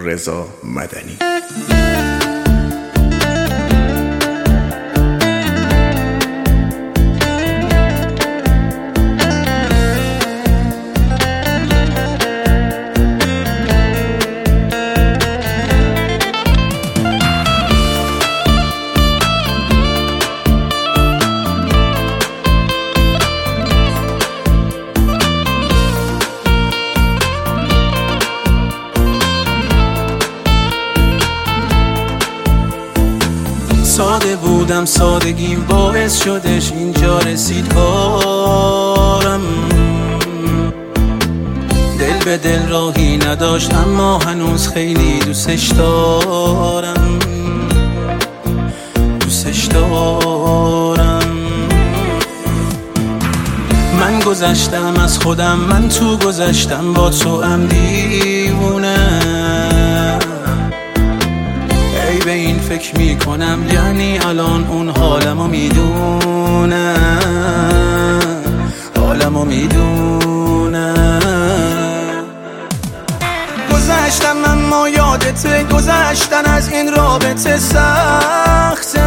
رضا مدنی. ساده بودم، سادگیم باعث شدش اینجا رسید کارم. دل به دل راهی نداشت اما هنوز خیلی دوستش دارم، دوستش دارم. من گذشتم از خودم، من تو گذشتم با تو هم دیوونه. به این فکر میکنم یعنی الان اون حالمو میدونه، حالمو میدونه. گذشتم اما یادته، گذشتن از این رابطه سخته.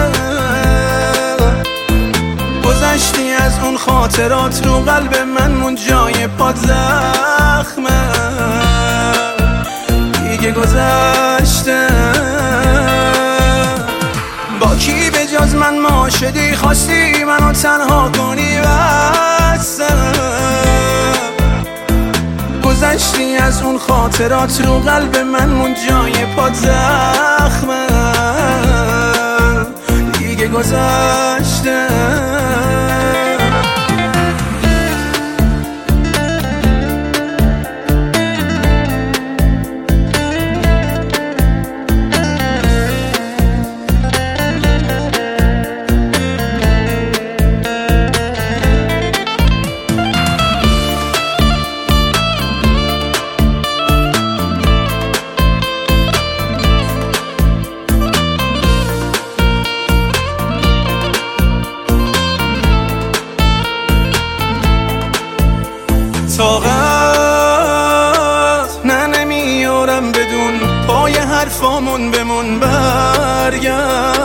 گذشتی از اون خاطرات، رو قلب من مون جای پات زخمه. دیگه گذشته. با کی به جز من ماشدی، خواستی منو تنها کنی بسه. گذشتی از اون خاطرات، رو قلب من مون جای پات زخمه. دیگه گذشته. طاقت نه نمیارم بدون پای حرفامون بمون. برگرد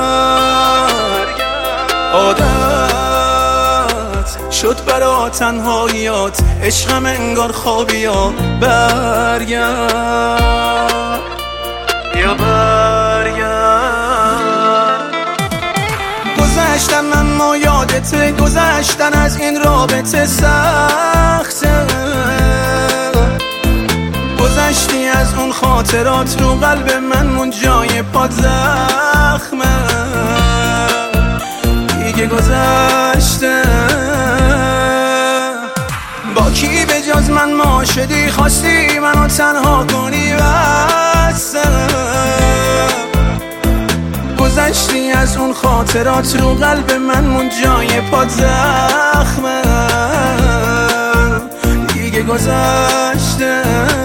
عادت شد برا تنهاییات، عشقم انگار خوابیا. برگرد یا برگرد. گذشتم اما یادته، گذشتن از این رابطه سخته. گذشتی از اون خاطرات، رو قلب من مون جای پات زخمه. دیگه گذشته. با کی به جز من ماشدی، خواستی منو تنها کنی بسه. گذشتی از اون خاطرات، رو قلب من مون جای پات زخمه. دیگه گذشته.